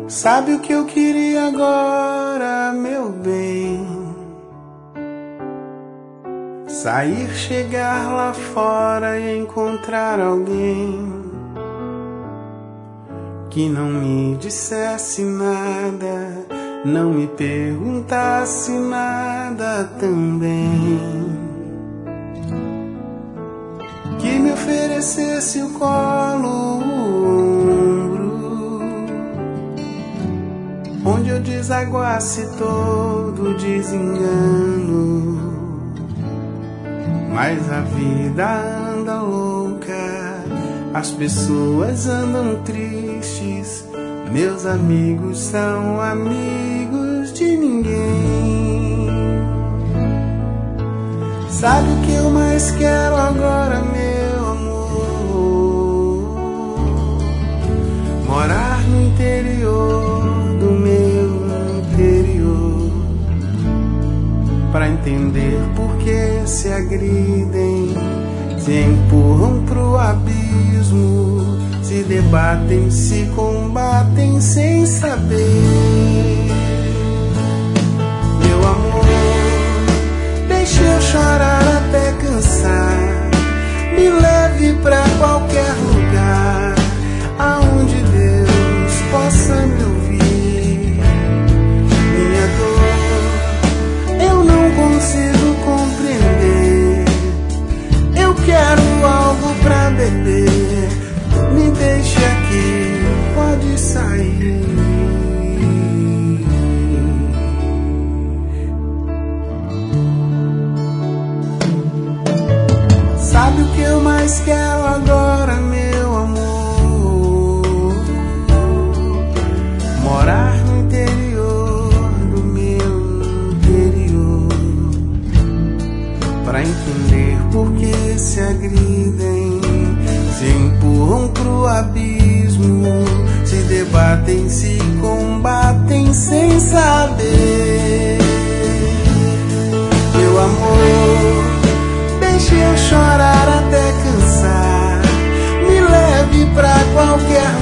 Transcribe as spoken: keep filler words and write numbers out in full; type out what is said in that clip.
Sabe o que eu queria agora, meu bem? Sair, chegar lá fora e encontrar alguém que não me dissesse nada, não me perguntasse nada também, que me oferecesse o colo, o ombro, onde eu desaguasse todo o desengano. Mas a vida anda louca, as pessoas andam tristes, meus amigos são amigos de ninguém. Sabe o que eu mais quero agora, meu amor? Morar no interior do meu interior, pra entender por que se agridem, se empurram pro abismo, se debatem, se combatem sem saber. Meu amor, deixe eu chorar até cansar, me leve pra qualquer lugar aonde Deus possa me ouvir. Minha dor eu não consigo compreender, eu quero algo pra beber, me deixe aqui, pode sair. Sabe o que eu mais quero agora, meu amor? Morar no interior do meu interior, pra entender por que se agridem, se empurram pro abismo, se debatem, se combatem sem saber. Meu amor, deixe eu chorar até cansar, me leve pra qualquer